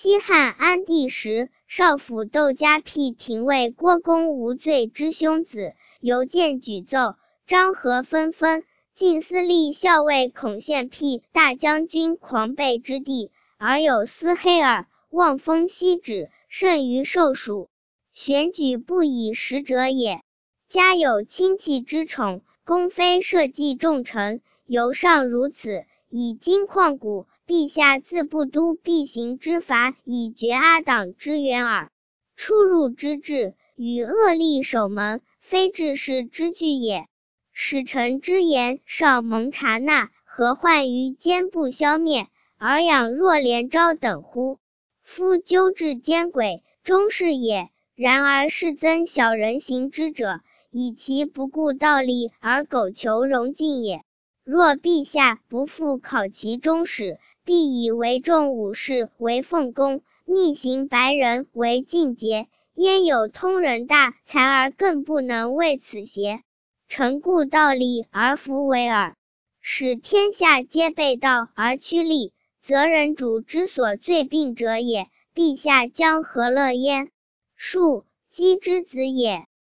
西汉安帝时，少府窦家辟廷尉郭公无罪之兄子，邮件举奏，章和纷纷。晋司隶校尉孔宪辟大将军狂悖之地，而有司黑耳，望风息止，甚于受属。选举不以时者也。家有亲戚之宠，公非社稷重臣，由上如此，以今况古，陛下自不都必行之法，以绝阿党之源耳。出入之治，与恶吏守门，非治世之具也。使臣之言尚蒙察纳，何患于奸不消灭，而养若连昭等乎？夫纠治奸诡，终是也。然而是增小人行之者，以其不顾道理而苟求荣进也。若陛下不复考其忠始，必以为众武士为奉公，逆行白人为进节，焉有通人大才而更不能为此邪？臣顾道理而弗为耳。使天下皆背道而趋利，则人主之所罪病者也，陛下将何乐焉？庶，姬之子也。